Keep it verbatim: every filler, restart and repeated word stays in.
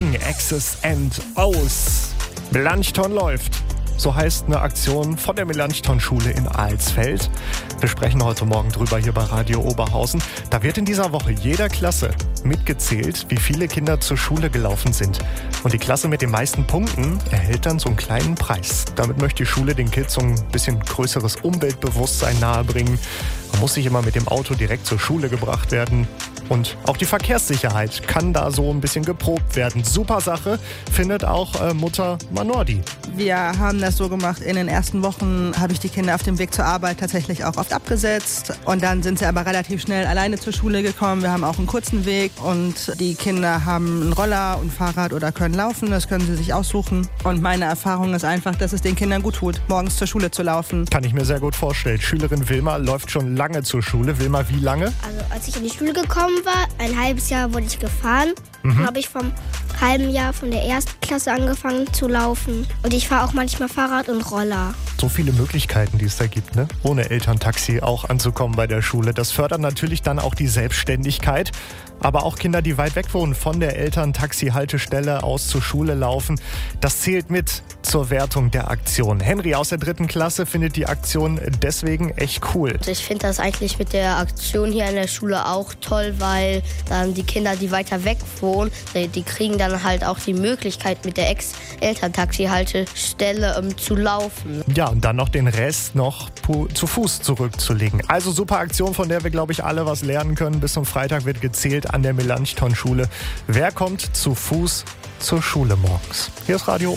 Morgen, X's and O's. Melanchthon läuft. So heißt eine Aktion von der Melanchthon-Schule in Alsfeld. Wir sprechen heute Morgen drüber hier bei Radio Oberhausen. Da wird in dieser Woche jeder Klasse mitgezählt, wie viele Kinder zur Schule gelaufen sind. Und die Klasse mit den meisten Punkten erhält dann so einen kleinen Preis. Damit möchte die Schule den Kids so ein bisschen größeres Umweltbewusstsein nahebringen. Man muss nicht immer mit dem Auto direkt zur Schule gebracht werden. Und auch die Verkehrssicherheit kann da so ein bisschen geprobt werden. Super Sache, findet auch äh, Mutter Manordi. Wir haben das so gemacht, in den ersten Wochen habe ich die Kinder auf dem Weg zur Arbeit tatsächlich auch oft abgesetzt. Und dann sind sie aber relativ schnell alleine zur Schule gekommen. Wir haben auch einen kurzen Weg und die Kinder haben einen Roller und Fahrrad oder können laufen. Das können sie sich aussuchen. Und meine Erfahrung ist einfach, dass es den Kindern gut tut, morgens zur Schule zu laufen. Kann ich mir sehr gut vorstellen. Schülerin Wilma läuft schon lange zur Schule. Wilma, wie lange? Also als ich in die Schule gekommen war, ein halbes Jahr wurde ich gefahren. Mhm. Dann habe ich vom halben Jahr von der ersten Klasse angefangen zu laufen. Und ich fahre auch manchmal Fahrrad und Roller. So viele Möglichkeiten, die es da gibt, ne? Ohne Elterntaxi auch anzukommen bei der Schule. Das fördert natürlich dann auch die Selbstständigkeit. Aber auch Kinder, die weit weg wohnen, von der Elterntaxi-Haltestelle aus zur Schule laufen, das zählt mit zur Wertung der Aktion. Henry aus der dritten Klasse findet die Aktion deswegen echt cool. Ich finde das eigentlich mit der Aktion hier in der Schule auch toll, weil dann die Kinder, die weiter weg wohnen, die, die kriegen dann halt auch die Möglichkeit, mit der Ex-Elterntaxi-Haltestelle ähm, zu laufen. Ja, und dann noch den Rest noch pu- zu Fuß zurückzulegen. Also super Aktion, von der wir, glaube ich, alle was lernen können. Bis zum Freitag wird gezählt an der Melanchthon-Schule. Wer kommt zu Fuß zur Schule morgens? Hier ist Radio